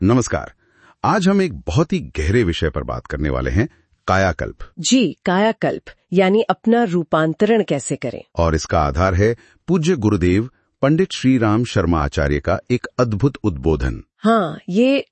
नमस्कार। आज हम एक बहुत ही गहरे विषय पर बात करने वाले हैं, कायाकल्प। जी, कायाकल्प यानी अपना रूपांतरण कैसे करें। और इसका आधार है पूज्य गुरुदेव पंडित श्री राम शर्मा आचार्य का एक अद्भुत उद्बोधन। हाँ, ये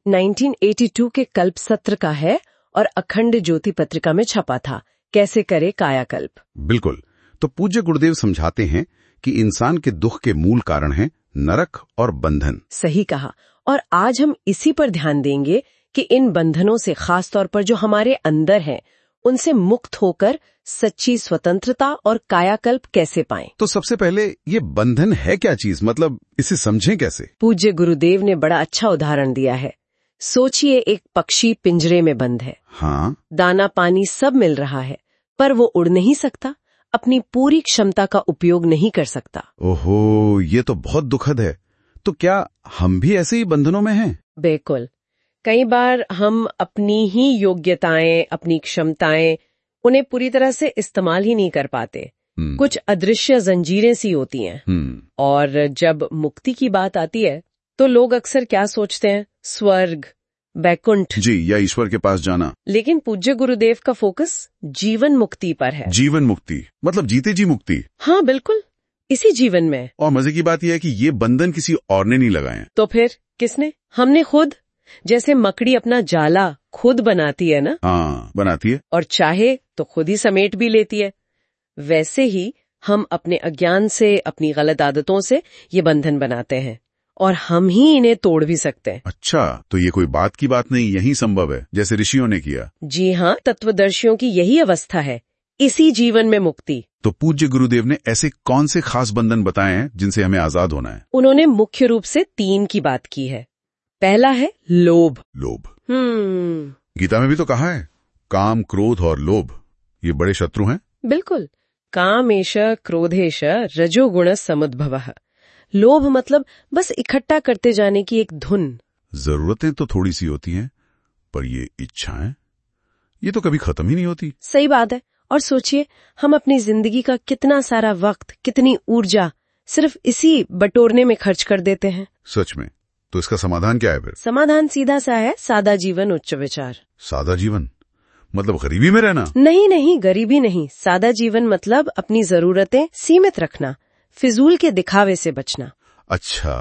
1982 के कल्प सत्र का है और अखंड ज्योति पत्रिका में छपा था। कैसे करे कायाकल्प। बिल्कुल। तो पूज्य गुरुदेव समझाते हैं कि इंसान के दुख के मूल कारण हैं नरक और बंधन। सही कहा। और आज हम इसी पर ध्यान देंगे कि इन बंधनों से, खास तौर पर जो हमारे अंदर हैं, उनसे मुक्त होकर सच्ची स्वतंत्रता और कायाकल्प कैसे पाएं। तो सबसे पहले ये बंधन है क्या चीज, मतलब इसे समझें कैसे। पूज्य गुरुदेव ने बड़ा अच्छा उदाहरण दिया है। सोचिए, एक पक्षी पिंजरे में बंद है। हाँ। दाना पानी सब मिल रहा है, पर वो उड़ नहीं सकता, अपनी पूरी क्षमता का उपयोग नहीं कर सकता। ओहो, ये तो बहुत दुखद है। तो क्या हम भी ऐसे ही बंधनों में हैं? बिल्कुल। कई बार हम अपनी ही योग्यताएं, अपनी क्षमताएं, उन्हें पूरी तरह से इस्तेमाल ही नहीं कर पाते। कुछ अदृश्य जंजीरें सी होती हैं। और जब मुक्ति की बात आती है तो लोग अक्सर क्या सोचते हैं? स्वर्ग, वैकुंठ जी, या ईश्वर के पास जाना। लेकिन पूज्य गुरुदेव का फोकस जीवन मुक्ति पर है। जीवन मुक्ति मतलब जीते जी मुक्ति। हाँ बिल्कुल, इसी जीवन में। और मजे की बात यह है कि ये बंधन किसी और ने नहीं लगाए। तो फिर किसने? हमने खुद। जैसे मकड़ी अपना जाला खुद बनाती है ना। हाँ, बनाती है। और चाहे तो खुद ही समेट भी लेती है। वैसे ही हम अपने अज्ञान से, अपनी गलत आदतों से ये बंधन बनाते हैं और हम ही इन्हें तोड़ भी सकते हैं। अच्छा, तो ये कोई बात की बात नहीं, यही संभव है जैसे ऋषियों ने किया। जी हाँ, तत्वदर्शियों की यही अवस्था है, इसी जीवन में मुक्ति। तो पूज्य गुरुदेव ने ऐसे कौन से खास बंधन बताए हैं जिनसे हमें आजाद होना है? उन्होंने मुख्य रूप से 3 की बात की है। पहला है लोभ। लोभ। गीता में भी तो कहा है, काम, क्रोध और लोभ ये बड़े शत्रु हैं। बिल्कुल। कामेश क्रोधेश रजोगुण समुद्भवः। लोभ मतलब बस इकट्ठा करते जाने की एक धुन। जरूरतें तो थोड़ी सी होती हैं, पर ये इच्छाएं, ये तो कभी खत्म ही नहीं होती। सही बात है। और सोचिए, हम अपनी जिंदगी का कितना सारा वक्त, कितनी ऊर्जा सिर्फ इसी बटोरने में खर्च कर देते हैं। सच में। तो इसका समाधान क्या है फिर? समाधान सीधा सा है, सादा जीवन, उच्च विचार। सादा जीवन मतलब गरीबी में रहना? नहीं, गरीबी नहीं। सादा जीवन मतलब अपनी जरूरतें सीमित रखना, फिजूल के दिखावे से बचना। अच्छा,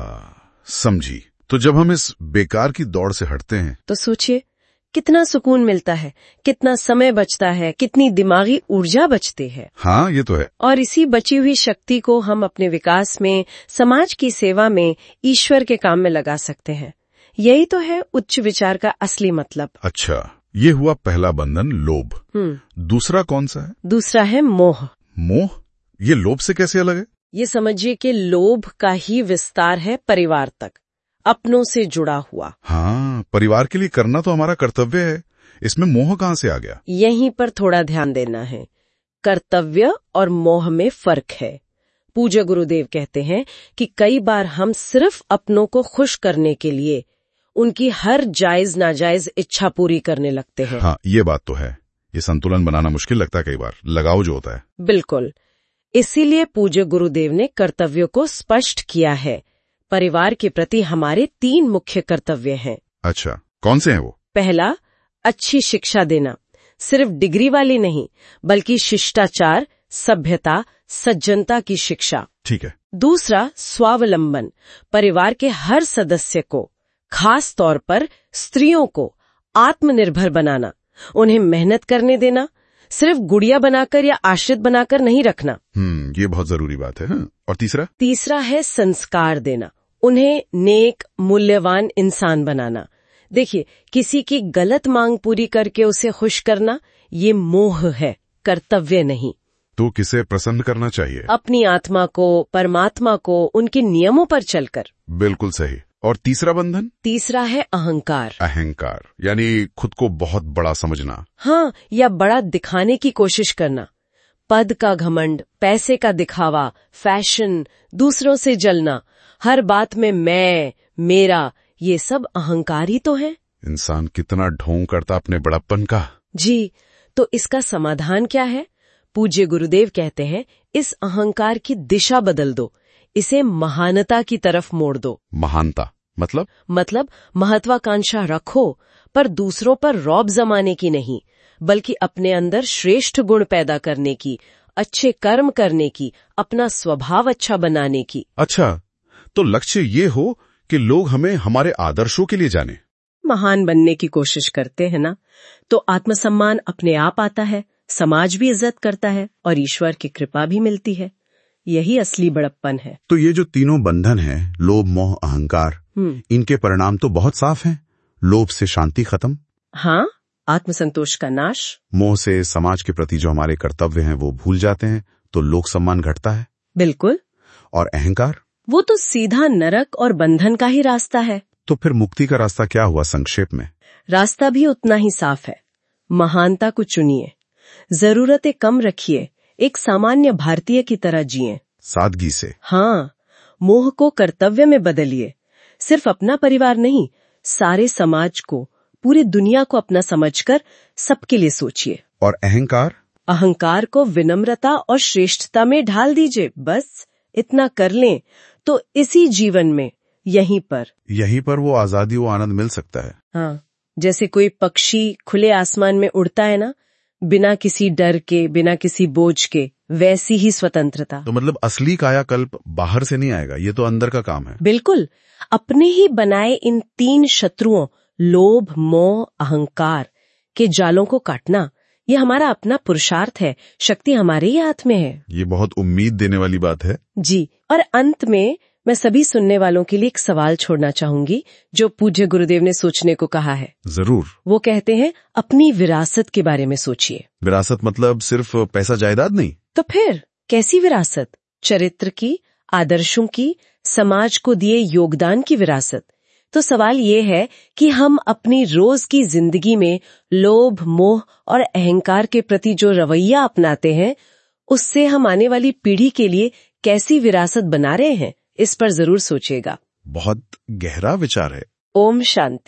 समझी। तो जब हम इस बेकार की दौड़ से हटते हैं तो सोचिए कितना सुकून मिलता है, कितना समय बचता है, कितनी दिमागी ऊर्जा बचती है। हाँ, ये तो है। और इसी बची हुई शक्ति को हम अपने विकास में, समाज की सेवा में, ईश्वर के काम में लगा सकते हैं। यही तो है उच्च विचार का असली मतलब। अच्छा, ये हुआ पहला बंधन, लोभ। दूसरा कौन सा है? दूसरा है मोह। मोह? ये लोभ से कैसे अलग है? ये समझिए कि लोभ का ही विस्तार है परिवार तक, अपनों से जुड़ा हुआ। हाँ, परिवार के लिए करना तो हमारा कर्तव्य है, इसमें मोह कहाँ से आ गया? यहीं पर थोड़ा ध्यान देना है। कर्तव्य और मोह में फर्क है। पूज्य गुरुदेव कहते हैं कि कई बार हम सिर्फ अपनों को खुश करने के लिए उनकी हर जायज नाजायज इच्छा पूरी करने लगते हैं। हाँ, ये बात तो है। ये संतुलन बनाना मुश्किल लगता है कई बार, लगाव जो होता है। बिल्कुल। इसीलिए पूज्य गुरुदेव ने कर्तव्यों को स्पष्ट किया है। परिवार के प्रति हमारे 3 मुख्य कर्तव्य हैं। अच्छा, कौन से हैं वो? पहला, अच्छी शिक्षा देना। सिर्फ डिग्री वाली नहीं, बल्कि शिष्टाचार, सभ्यता, सज्जनता की शिक्षा। ठीक है। दूसरा, स्वावलंबन। परिवार के हर सदस्य को, खास तौर पर स्त्रियों को आत्मनिर्भर बनाना, उन्हें मेहनत करने देना, सिर्फ गुड़िया बनाकर या आश्रित बनाकर नहीं रखना। ये बहुत जरूरी बात है। और तीसरा है संस्कार देना, उन्हें नेक, मूल्यवान इंसान बनाना। देखिए, किसी की गलत मांग पूरी करके उसे खुश करना, ये मोह है, कर्तव्य नहीं। तो किसे प्रसन्न करना चाहिए? अपनी आत्मा को, परमात्मा को, उनके नियमों पर चलकर। बिल्कुल सही। और तीसरा बंधन? तीसरा है अहंकार। अहंकार यानी खुद को बहुत बड़ा समझना। हाँ, या बड़ा दिखाने की कोशिश करना। पद का घमंड, पैसे का दिखावा, फैशन, दूसरों से जलना, हर बात में मैं, मेरा, ये सब अहंकार ही तो है। इंसान कितना ढोंग करता अपने बड़प्पन का। जी, तो इसका समाधान क्या है? पूज्य गुरुदेव कहते हैं, इस अहंकार की दिशा बदल दो, इसे महानता की तरफ मोड़ दो। महानता मतलब महत्वाकांक्षा रखो, पर दूसरों पर रौब जमाने की नहीं, बल्कि अपने अंदर श्रेष्ठ गुण पैदा करने की, अच्छे कर्म करने की, अपना स्वभाव अच्छा बनाने की। अच्छा, तो लक्ष्य ये हो कि लोग हमें हमारे आदर्शों के लिए जाने, महान बनने की कोशिश करते हैं ना, तो आत्मसम्मान अपने आप आता है, समाज भी इज्जत करता है और ईश्वर की कृपा भी मिलती है। यही असली बड़प्पन है। तो ये जो तीनों बंधन हैं, लोभ, मोह, अहंकार, इनके परिणाम तो बहुत साफ हैं। लोभ से शांति खत्म, हाँ, आत्मसंतोष का नाश। मोह से समाज के प्रति जो हमारे कर्तव्य हैं वो भूल जाते हैं, तो लोक सम्मान घटता है। बिल्कुल। और अहंकार, वो तो सीधा नरक और बंधन का ही रास्ता है। तो फिर मुक्ति का रास्ता क्या हुआ संक्षेप में? रास्ता भी उतना ही साफ है। महानता को चुनिए, जरूरतें कम रखिए, एक सामान्य भारतीय की तरह जिए, सादगी से। हाँ, मोह को कर्तव्य में बदलिए। सिर्फ अपना परिवार नहीं, सारे समाज को, पूरी दुनिया को अपना समझकर सबके लिए सोचिए। और अहंकार? अहंकार को विनम्रता और श्रेष्ठता में ढाल दीजिए। बस इतना कर लें तो इसी जीवन में यहीं पर वो आजादी, वो आनंद मिल सकता है। हाँ, जैसे कोई पक्षी खुले आसमान में उड़ता है ना, बिना किसी डर के, बिना किसी बोझ के, वैसी ही स्वतंत्रता। तो मतलब असली कायाकल्प बाहर से नहीं आएगा, ये तो अंदर का काम है। बिल्कुल। अपने ही बनाए इन 3 शत्रुओं, लोभ, मोह, अहंकार के जालों को काटना, ये हमारा अपना पुरुषार्थ है। शक्ति हमारे ही हाथ में है। ये बहुत उम्मीद देने वाली बात है। जी। और अंत में मैं सभी सुनने वालों के लिए एक सवाल छोड़ना चाहूंगी, जो पूज्य गुरुदेव ने सोचने को कहा है। जरूर। वो कहते हैं, अपनी विरासत के बारे में सोचिए। विरासत मतलब सिर्फ पैसा जायदाद नहीं? तो फिर कैसी विरासत? चरित्र की, आदर्शों की, समाज को दिए योगदान की विरासत। तो सवाल ये है कि हम अपनी रोज की जिंदगी में लोभ, मोह और अहंकार के प्रति जो रवैया अपनाते हैं, उससे हम आने वाली पीढ़ी के लिए कैसी विरासत बना रहे हैं, इस पर जरूर सोचिएगा। बहुत गहरा विचार है। ओम शांति।